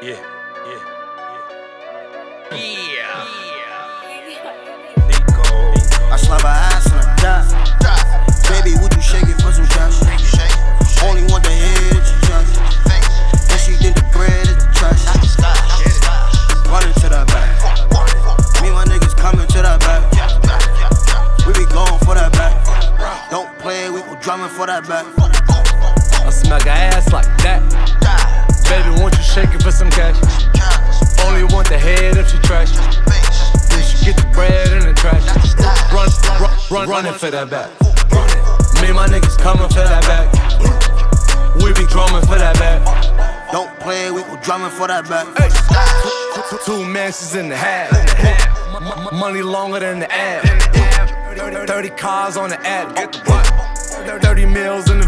Yeah. I slap her ass and I die. Baby, would you shake it for some cash? Only want the head, she trust. And she think the bread is the trash. Running to that back. Me and my niggas coming to that back. We be going for that back. Don't play, we go drumming for that back. I smack her ass like that. Baby, won't you shake it for some cash? Only want the head if she trash. Then she get the bread in the trash. Running for that back. Me and my niggas coming for that back. We be drumming for that back. Don't play, we go drumming for that back. Two mansions in the half. Money longer than the app. 30 cars on the app. 30 meals in the